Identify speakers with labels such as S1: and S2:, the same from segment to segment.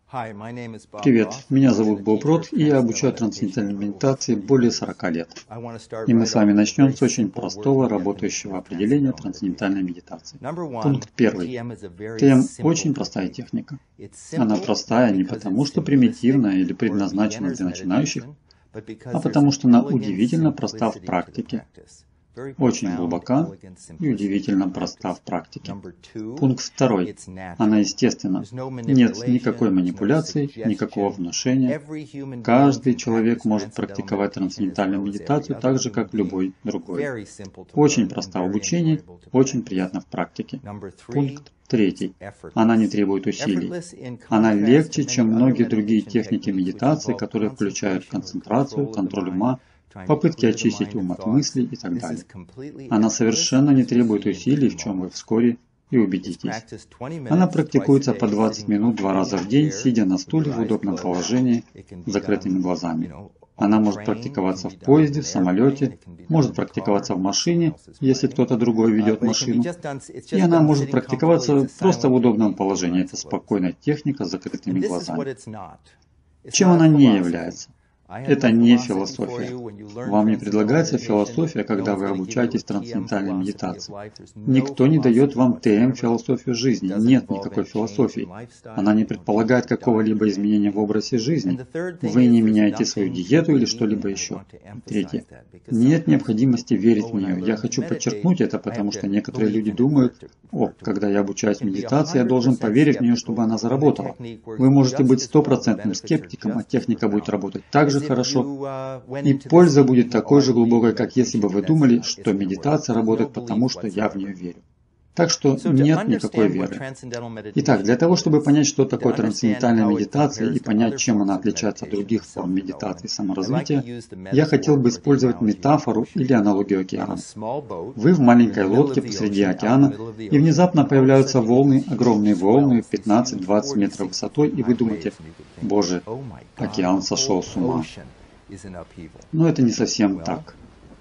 S1: Привет, меня зовут Боб Рот, и я обучаю трансцендентальной медитации более 40 лет. И мы с вами начнем с очень простого работающего определения трансцендентальной медитации. Пункт первый. ТМ – очень простая техника. Она простая не потому, что примитивная или предназначена для начинающих, а потому что она удивительно проста в практике. Очень глубока и удивительно проста в практике. Пункт второй. Она естественна. Нет никакой манипуляции, никакого внушения. Каждый человек может практиковать трансцендентальную медитацию так же, как любой другой. Очень проста в обучении, очень приятно в практике. Пункт третий. Она не требует усилий. Она легче, чем многие другие техники медитации, которые включают концентрацию, контроль ума, попытки очистить ум от мыслей и так далее. Она совершенно не требует усилий, в чем вы вскоре и убедитесь. Она практикуется по 20 минут 2 раза в день, сидя на стуле в удобном положении, с закрытыми глазами. Она может практиковаться в поезде, в самолете, может практиковаться в машине, если кто-то другой ведет машину. И она может практиковаться просто в удобном положении. Это спокойная техника с закрытыми глазами. Чем она не является? Это не философия. Вам не предлагается философия, когда вы обучаетесь трансцендентальной медитации. Никто не дает вам ТМ философию жизни. Нет никакой философии. Она не предполагает какого-либо изменения в образе жизни. Вы не меняете свою диету или что-либо еще. Третье. Нет необходимости верить в нее. Я хочу подчеркнуть это, потому что некоторые люди думают, когда я обучаюсь медитации, я должен поверить в нее, чтобы она заработала. Вы можете быть стопроцентным скептиком, а техника будет работать так же хорошо, и польза будет такой же глубокой, как если бы вы думали, что медитация работает потому, что я в нее верю. Так что нет никакой веры. Итак, для того, чтобы понять, что такое трансцендентальная медитация и понять, чем она отличается от других форм медитации и саморазвития, я хотел бы использовать метафору или аналогию океана. Вы в маленькой лодке посреди океана, и внезапно появляются волны, огромные волны, 15-20 метров высотой, и вы думаете: «Боже, океан сошел с ума». Но это не совсем так.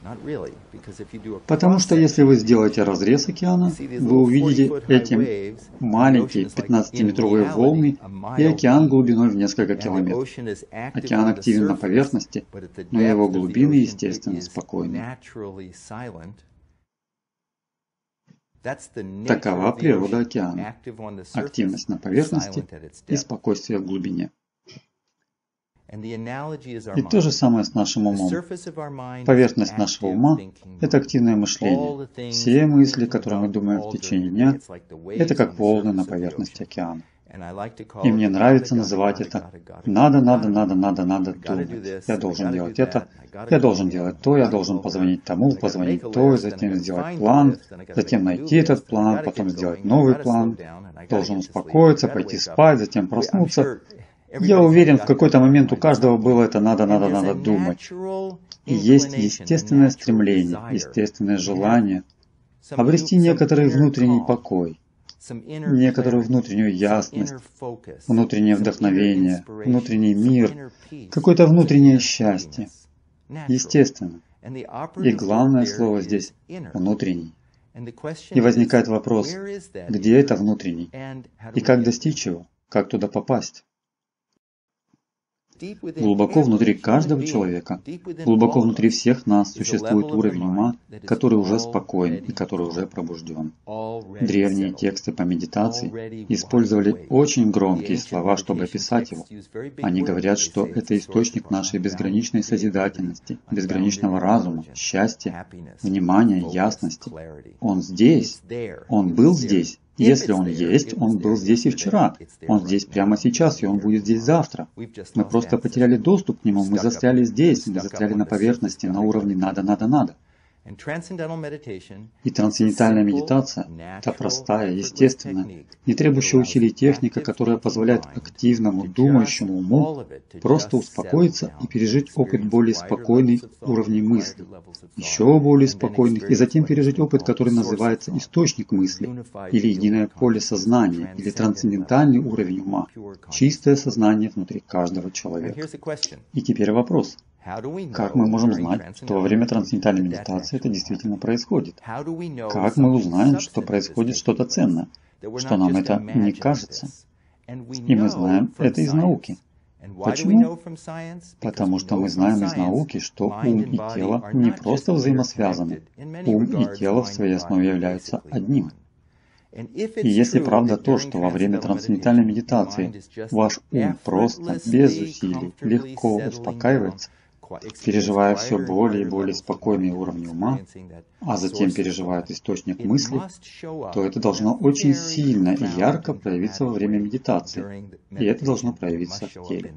S1: Потому что если вы сделаете разрез океана, вы увидите эти маленькие 15-метровые волны и океан глубиной в несколько километров. Океан активен на поверхности, но его глубины, естественно, спокойны. Такова природа океана. Активность на поверхности и спокойствие в глубине. И то же самое с нашим умом. Поверхность нашего ума – это активное мышление. Все мысли, которые мы думаем в течение дня, это как волны на поверхности океана. И мне нравится называть это надо думать. Я должен делать это, я должен делать то, я должен позвонить тому, позвонить то, затем сделать план, затем найти этот план, потом сделать новый план, должен успокоиться, пойти спать, затем проснуться. Я уверен, в какой-то момент у каждого было это надо думать. И есть естественное стремление, естественное желание обрести некоторый внутренний покой, некоторую внутреннюю ясность, внутреннее вдохновение, внутренний мир, какое-то внутреннее счастье. Естественно. И главное слово здесь – внутренний. И возникает вопрос, где это внутренний? И как достичь его? Как туда попасть? Глубоко внутри каждого человека, глубоко внутри всех нас существует уровень ума, который уже спокоен и который уже пробужден. Древние тексты по медитации использовали очень громкие слова, чтобы описать его. Они говорят, что это источник нашей безграничной созидательности, безграничного разума, счастья, внимания, ясности. Он здесь, он был здесь. Если он есть, он был здесь и вчера. Он здесь прямо сейчас, и он будет здесь завтра. Мы просто потеряли доступ к нему, мы застряли здесь, мы застряли на поверхности, на уровне надо. И трансцендентальная медитация – это простая, естественная, не требующая усилий техника, которая позволяет активному, думающему уму просто успокоиться и пережить опыт более спокойных уровней мысли, еще более спокойных, и затем пережить опыт, который называется источник мысли, или единое поле сознания, или трансцендентальный уровень ума, чистое сознание внутри каждого человека. И теперь вопрос. Как мы можем знать, что во время трансцендентальной медитации это действительно происходит? Как мы узнаем, что происходит что-то ценное, что нам это не кажется? И мы знаем это из науки. Почему? Потому что мы знаем из науки, что ум и тело не просто взаимосвязаны. Ум и тело в своей основе являются одним. И если правда то, что во время трансцендентальной медитации ваш ум просто, без усилий, легко успокаивается, переживая все более и более спокойные уровни ума, а затем переживает источник мысли, то это должно очень сильно и ярко проявиться во время медитации, и это должно проявиться в теле.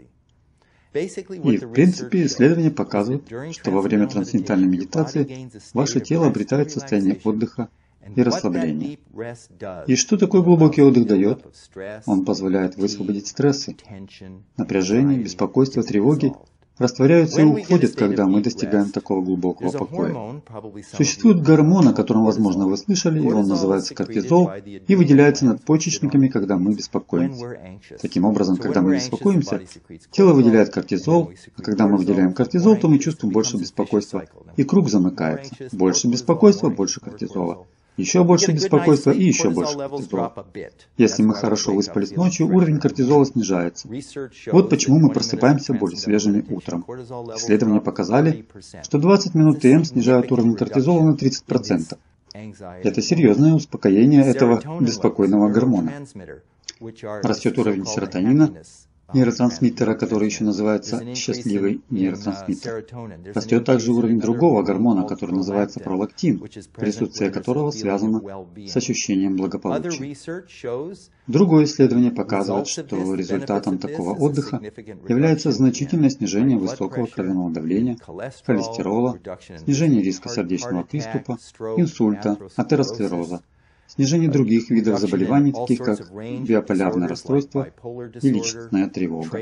S1: И, в принципе, исследования показывают, что во время трансцендентальной медитации ваше тело обретает состояние отдыха и расслабления. И что такой глубокий отдых дает? Он позволяет высвободить стрессы, напряжение, беспокойство, тревоги, растворяются и уходят, когда мы достигаем такого глубокого покоя. Существует гормон, о котором, возможно, вы слышали, и он называется кортизол, и выделяется надпочечниками, когда мы беспокоимся. Таким образом, когда мы беспокоимся, тело выделяет кортизол, а когда мы выделяем кортизол, то мы чувствуем больше беспокойства, и круг замыкается. Больше беспокойства, больше кортизола. Еще больше беспокойства и еще больше кортизола. Если мы хорошо выспались ночью, уровень кортизола снижается. Вот почему мы просыпаемся более свежими утром. Исследования показали, что 20 минут ТМ снижают уровень кортизола на 30%. Это серьезное успокоение этого беспокойного гормона. Растет уровень серотонина, нейротрансмиттера, который еще называется счастливый нейротрансмиттер. Растет также уровень другого гормона, который называется пролактин, присутствие которого связано с ощущением благополучия. Другое исследование показывает, что результатом такого отдыха является значительное снижение высокого кровяного давления, холестерола, снижение риска сердечного приступа, инсульта, атеросклероза, снижение других видов заболеваний, таких как биполярное расстройство и личностная тревога.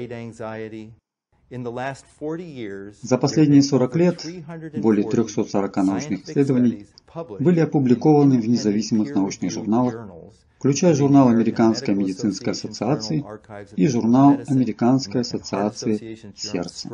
S1: За последние 40 лет более 340 научных исследований были опубликованы в независимых научных журналах, включая журнал Американской медицинской ассоциации и журнал Американской ассоциации сердца.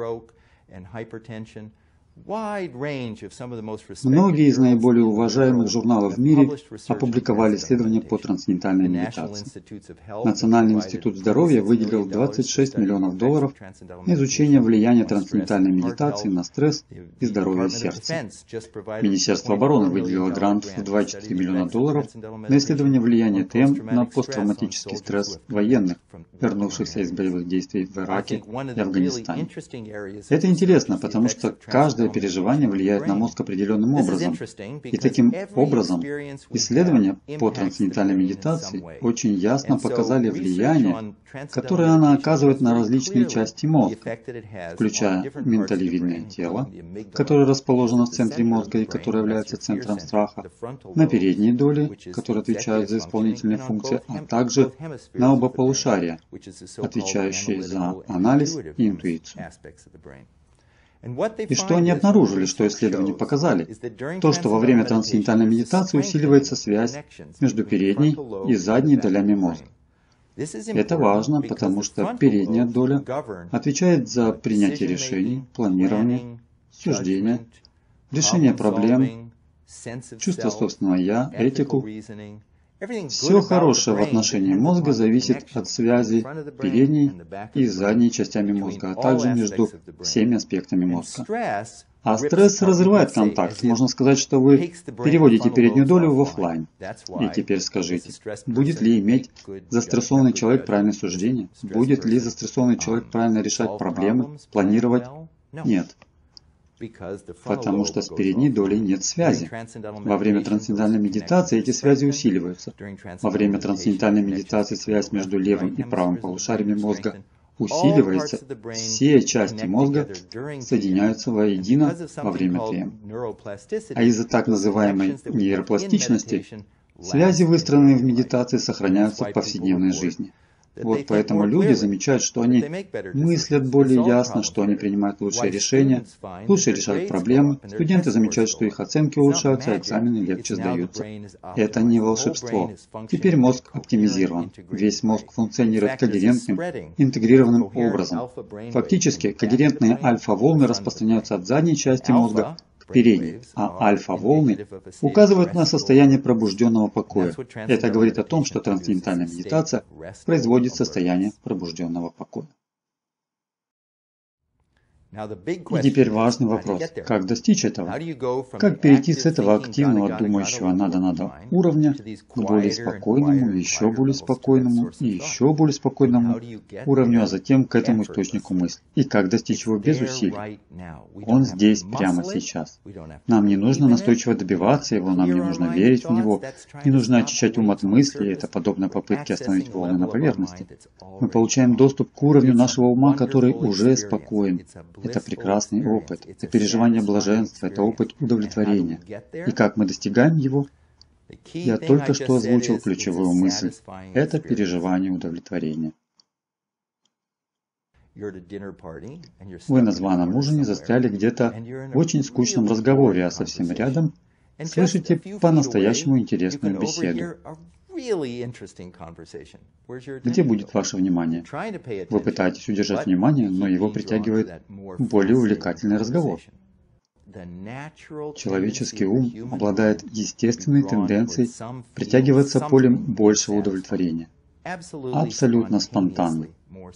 S1: Многие из наиболее уважаемых журналов в мире опубликовали исследования по трансцендентальной медитации. Национальный институт здоровья выделил $26 миллионов на изучение влияния трансцендентальной медитации на стресс и здоровье сердца. Министерство обороны выделило грант в $2,4 миллиона на исследование влияния ТМ на посттравматический стресс военных, вернувшихся из боевых действий в Ираке и Афганистане. Это интересно, потому что каждое переживание влияет на мозг определенным образом. И таким образом исследования по трансцендентальной медитации очень ясно показали влияние, которое она оказывает на различные части мозга, включая миндалевидное тело, которое расположено в центре мозга и которое является центром страха, на передние доли, которые отвечают за исполнительные функции, а также на оба полушария, отвечающие за анализ и интуицию. И что они обнаружили, что исследования показали? То, что во время трансцендентальной медитации усиливается связь между передней и задней долями мозга. Это важно, потому что передняя доля отвечает за принятие решений, планирование, суждение, решение проблем, чувство собственного «я», этику. Все хорошее в отношении мозга зависит от связи передней и задней частями мозга, а также между всеми аспектами мозга. А стресс разрывает контакт. Можно сказать, что вы переводите переднюю долю в офлайн. И теперь скажите, будет ли иметь застрессованный человек правильное суждение? Будет ли застрессованный человек правильно решать проблемы, планировать? Нет. Потому что с передней долей нет связи. Во время трансцендентальной медитации эти связи усиливаются. Во время трансцендентальной медитации связь между левым и правым полушариями мозга усиливается. Все части мозга соединяются воедино во время ТМ. А из-за так называемой нейропластичности связи, выстроенные в медитации, сохраняются в повседневной жизни. Вот поэтому люди замечают, что они мыслят более ясно, что они принимают лучшие решения, лучше решают проблемы. Студенты замечают, что их оценки улучшаются, а экзамены легче сдаются. Это не волшебство. Теперь мозг оптимизирован. Весь мозг функционирует когерентным, интегрированным образом. Фактически, когерентные альфа-волны распространяются от задней части мозга к передней, а альфа-волны указывают на состояние пробужденного покоя. Это говорит о том, что трансцендентальная медитация производит состояние пробужденного покоя. И теперь важный вопрос, как достичь этого? Как перейти с этого активного, думающего надо уровня к более спокойному, еще более спокойному и еще более спокойному уровню, а затем к этому источнику мысли? И как достичь его без усилий? Он здесь, прямо сейчас. Нам не нужно настойчиво добиваться его, нам не нужно верить в него, не нужно очищать ум от мыслей, это подобно попытке остановить волны на поверхности. Мы получаем доступ к уровню нашего ума, который уже спокоен. Это прекрасный опыт, это переживание блаженства, это опыт удовлетворения. И как мы достигаем его? Я только что озвучил ключевую мысль. Это переживание удовлетворения. Вы на званом ужине застряли где-то в очень скучном разговоре, а совсем рядом слышите по-настоящему интересную беседу. Где будет ваше внимание? Вы пытаетесь удержать внимание, но его притягивает более увлекательный разговор. Человеческий ум обладает естественной тенденцией притягиваться полем большего удовлетворения. Абсолютно спонтанно.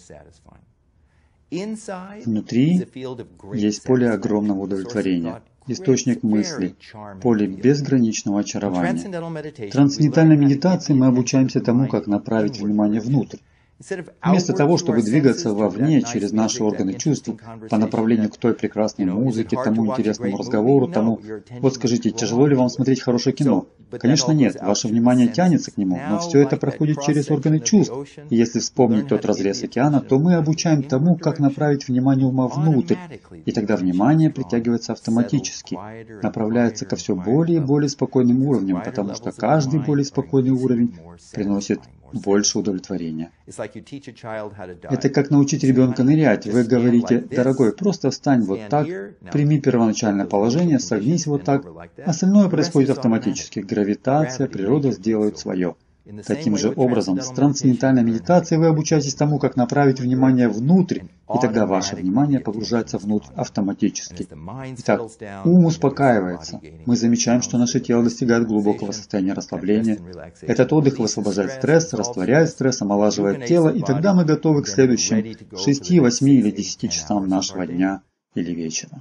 S1: Внутри есть поле огромного удовлетворения. Источник мысли, поле безграничного очарования. В трансцендентальной медитации мы обучаемся тому, как направить внимание внутрь. Вместо того, чтобы двигаться вовне через наши органы чувств по направлению к той прекрасной музыке, тому интересному разговору, тому... Вот скажите, тяжело ли вам смотреть хорошее кино? Конечно нет, ваше внимание тянется к нему, но все это проходит через органы чувств. И если вспомнить тот разрез океана, то мы обучаем тому, как направить внимание ума внутрь. И тогда внимание притягивается автоматически, направляется ко все более и более спокойным уровням, потому что каждый более спокойный уровень приносит больше удовлетворения. Это как научить ребенка нырять. Вы говорите: дорогой, просто встань вот так, прими первоначальное положение, согнись вот так. Остальное происходит автоматически. Гравитация, природа сделают свое. Таким же образом, с трансцендентальной медитацией вы обучаетесь тому, как направить внимание внутрь, и тогда ваше внимание погружается внутрь автоматически. Итак, ум успокаивается. Мы замечаем, что наше тело достигает глубокого состояния расслабления. Этот отдых высвобождает стресс, растворяет стресс, омолаживает тело, и тогда мы готовы к следующим 6, 8 или 10 часам нашего дня или вечера.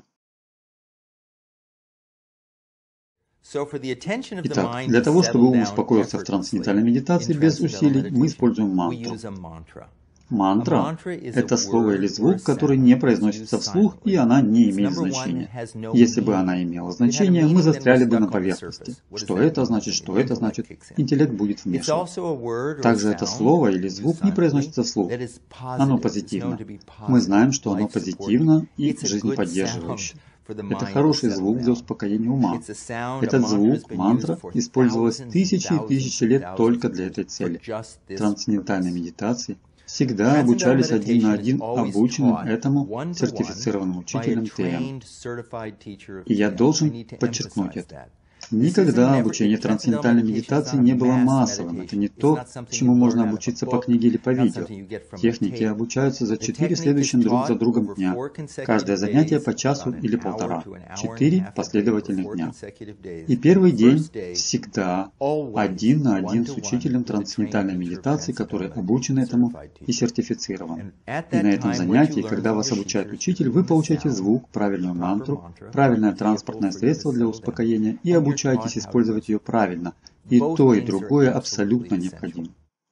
S1: Итак, для того, чтобы ум успокоился в трансцендентальной медитации без усилий, мы используем мантру. Мантра – это слово или звук, который не произносится вслух, и она не имеет значения. Если бы она имела значение, мы застряли бы на поверхности. Что это значит, интеллект будет вмешиваться. Также это слово или звук не произносится вслух. Оно позитивно. Мы знаем, что оно позитивно и жизнеподдерживающе. Это хороший звук для успокоения ума. Этот звук, мантра, использовалась тысячи и тысячи лет только для этой цели. В трансцендентальной медитации всегда обучались один на один обученным этому сертифицированным учителем ТМ. И я должен подчеркнуть это. Никогда обучение трансцендентальной медитации не было массовым. Это не то, чему можно обучиться по книге или по видео. Техники обучаются за 4 следующих друг за другом дня. Каждое занятие по часу или полтора. 4 последовательных дня. И первый день всегда один на один с учителем трансцендентальной медитации, который обучен этому и сертифицирован. И на этом занятии, когда вас обучает учитель, вы получаете звук, правильную мантру, правильное транспортное средство для успокоения и обучаетесь использовать ее правильно. И то, и другое абсолютно необходимо.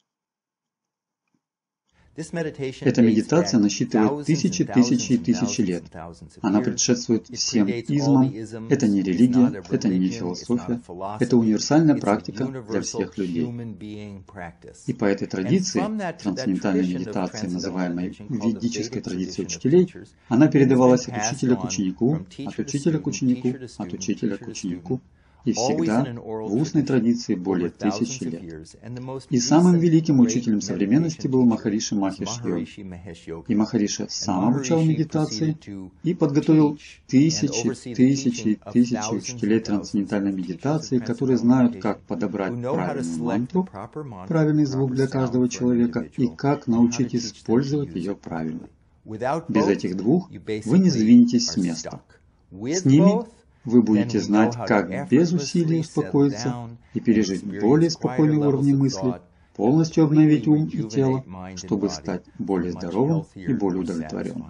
S1: Эта медитация насчитывает тысячи и тысячи лет. Она предшествует всем измам. Это не религия, это не философия. Это универсальная практика для всех людей. И по этой традиции, трансцендентальной медитации, называемой ведической традицией учителей, она передавалась от учителя к ученику, от учителя к ученику, от учителя к ученику. И всегда в устной традиции более 1000 лет. И самым великим учителем современности был Махариши Махеш Йоги. И Махариши сам обучал медитации и подготовил тысячи учителей трансцендентальной медитации, которые знают, как подобрать правильную мантру, правильный звук для каждого человека и как научить использовать ее правильно. Без этих двух вы не сдвинетесь с места. С ними вы будете знать, как без усилий успокоиться и пережить более спокойный уровень мысли, полностью обновить ум и тело, чтобы стать более здоровым и более удовлетворенным.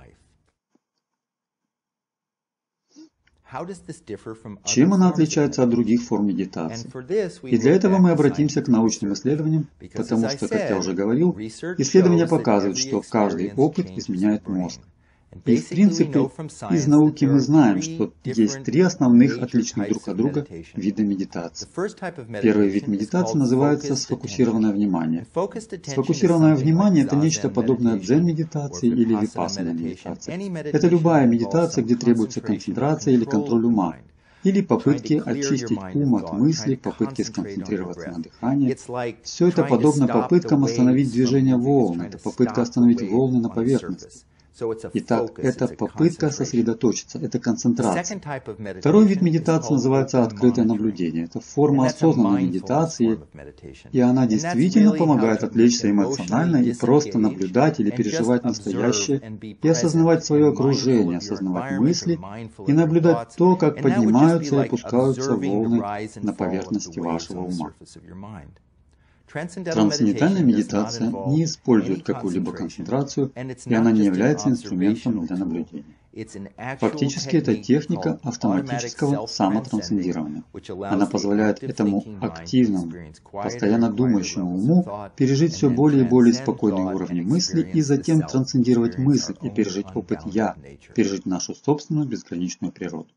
S1: Чем она отличается от других форм медитации? И для этого мы обратимся к научным исследованиям, потому что, как я уже говорил, исследования показывают, что каждый опыт изменяет мозг. И в принципе, из науки мы знаем, что есть три основных, отличных друг от друга вида медитации. Первый вид медитации называется сфокусированное внимание. Сфокусированное внимание – это нечто подобное дзен-медитации или випассана-медитации. Это любая медитация, где требуется концентрация или контроль ума, или попытки очистить ум от мыслей, попытки сконцентрироваться на дыхании. Все это подобно попыткам остановить движение волн, это попытка остановить волны на поверхности. Итак, это попытка сосредоточиться, это концентрация. Второй вид медитации называется открытое наблюдение. Это форма осознанной медитации, и она действительно помогает отвлечься эмоционально и просто наблюдать или переживать настоящее, и осознавать свое окружение, осознавать мысли, и наблюдать то, как поднимаются и опускаются волны на поверхности вашего ума. Трансцендентальная медитация не использует какую-либо концентрацию, и она не является инструментом для наблюдения. Фактически, это техника автоматического самотрансцендирования. Она позволяет этому активному, постоянно думающему уму пережить все более и более спокойные уровни мысли и затем трансцендировать мысль и пережить опыт «я», пережить нашу собственную безграничную природу.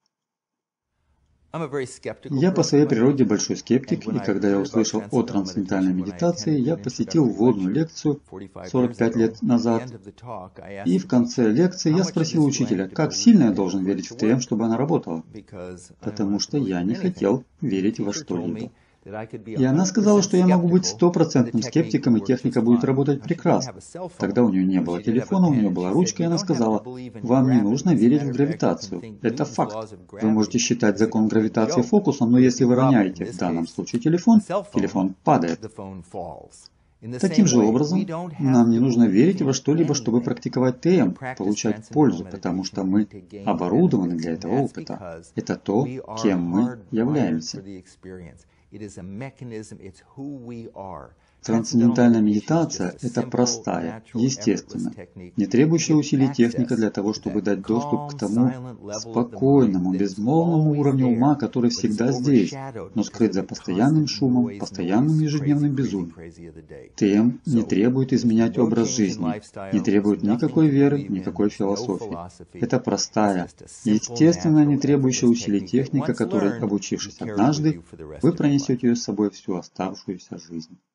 S1: Я по своей природе большой скептик, и когда я услышал о трансцендентальной медитации, я посетил вводную лекцию 45 лет назад, и в конце лекции я спросил учителя, как сильно я должен верить в ТМ, чтобы она работала, потому что я не хотел верить во что-либо. И она сказала, что я могу быть стопроцентным скептиком, и техника будет работать прекрасно. Тогда у нее не было телефона, у нее была ручка, и она сказала, вам не нужно верить в гравитацию. Это факт. Вы можете считать закон гравитации фокусом, но если вы роняете, в данном случае телефон падает. Таким же образом, нам не нужно верить во что-либо, чтобы практиковать ТМ, получать пользу, потому что мы оборудованы для этого опыта. Это то, кем мы являемся. Трансцендентальная медитация – это простая, естественная, не требующая усилий техника для того, чтобы дать доступ к тому спокойному, безмолвному уровню ума, который всегда здесь, но скрыт за постоянным шумом, постоянным ежедневным безумием. ТМ не требует изменять образ жизни, не требует никакой веры, никакой философии. Это простая, естественная, не требующая усилий техника, которой, обучившись однажды, вы пронесете ее с собой всю оставшуюся жизнь.